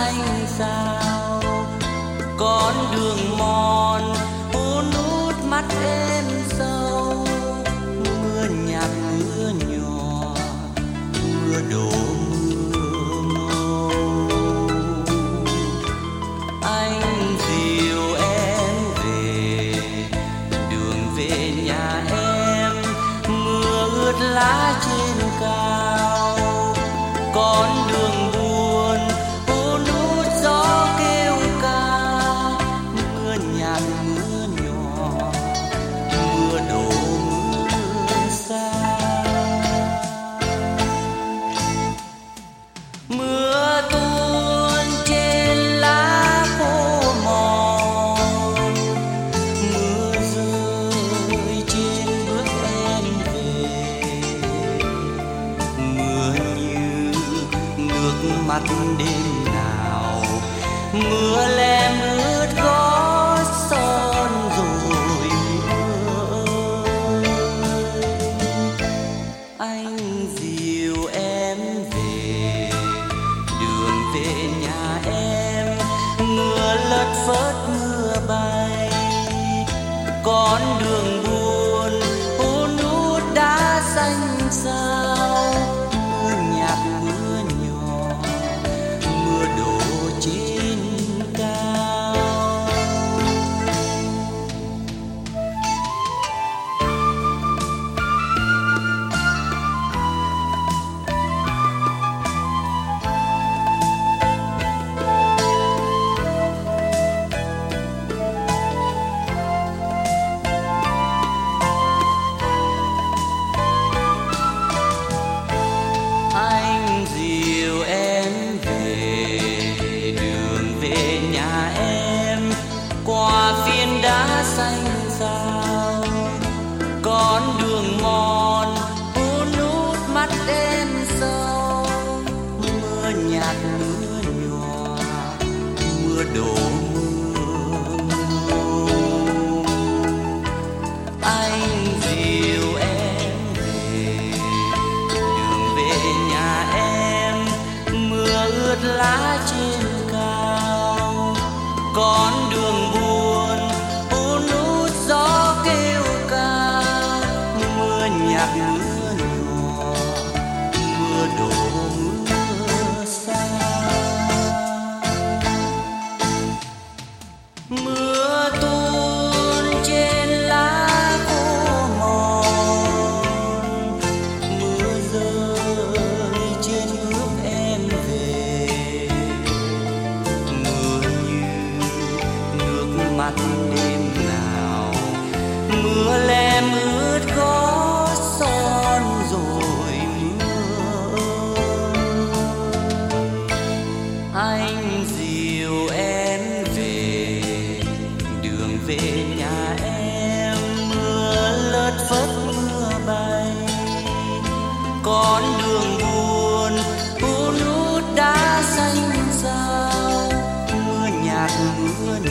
xanh sao. Con đường mòn hun hút mắt em sâu, mưa nhạt mưa nhỏ, mưa đổ mưa ngâu. Anh dìu em về, đường về nhà em, mưa ướt lá trên cao. Con đường buồn hun hút gió kêu ca, mưa nhạt mưa nhỏ, mưa đổ mưa xa. Mưa tuôn trên lá khô mòn, mưa rơi trên bước em về, mưa như nước mắt đêm nào, mưa lem ướt gót son rồi mưa ơi. Anh dìu em về, đường về nhà em, mưa lất phất mưa bay. Con đường buồn hun hút đá xanh sao, mưa nhạt mưa nhỏ, mưa đổ trên cao. Anh dìu em về, đường về nhà em, qua phiến đá xanh sao. Con đường mòn hun hút mắt em sâu, mưa nhạt mưa nhỏ, mưa đổ mưa ngâu. Anh dìu em về, đường về nhà em, mưa ướt lá trên cao. Con đường buồn hun hút gió kêu ca, mưa nhạt mưa nhỏ, mưa đổ mưa xa. Mưa tuôn trên lá khô mòn, mưa rơi trên bước em về, mưa như nước mắt đêm nào, mưa lem ướt gót son rồi mưa ơi. Anh dìu em về, đường về nhà em, mưa lất phất mưa bay. Con đường buồn hun hút đá xanh sao, mưa nhạt mưa